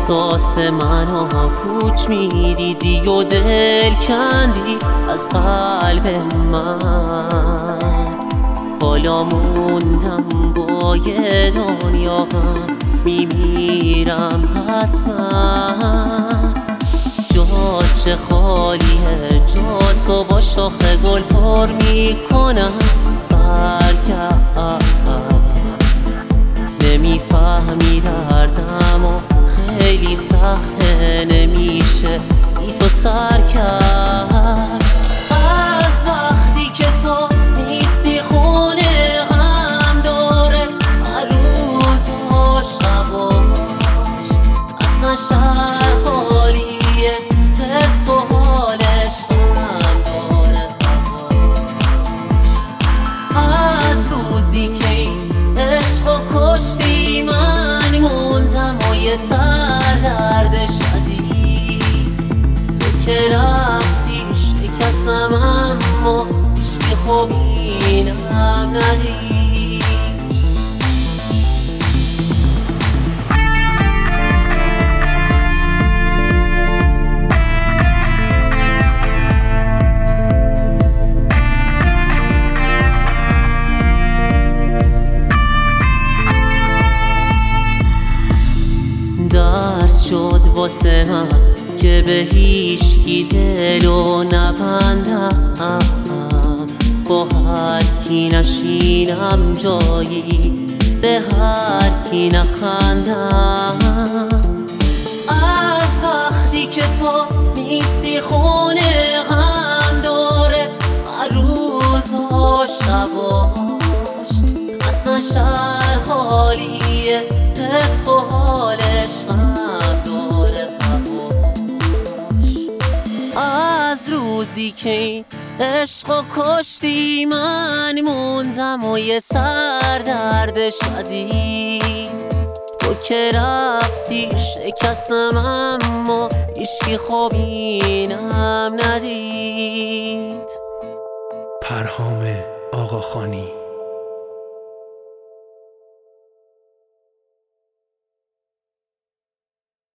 احساس منو کوچ میدیدی و دل کندی از قلب من. حالا موندم با یه دنیا غم، میمیرم حتما. جاچه خالیه، جا تو با شاخ گل پر میکنم. برگرد، نمیفهمی دردم و خیلی سخته، نمیشه بی تو سر کرد. از وقتی که تو نیستی خونه غم داره، هر روز و شباش اصلا شهر خالیه، حس و حالش غم داره هواش. از روزی که این عشقو کشتی من موندم و یه سردرد شدید. تو که رفتی شکستم اما عشقی خوبینم ندید. درد شد واسه من که به هیچکی دلو نبندم، با هر کی نشینم جایی، به هر کی نخندم. از وقتی که تو نیستی خونه غم داره، هر روز و شباش اصلا شهر خالیه، حس و حالش غم داره هواش. از روزی که این عشقو کشتی من موندم و یه سردرد شدید. تو که رفتی شکستم اما هیچکی خوبینم ندید. پرهام آقاخانی.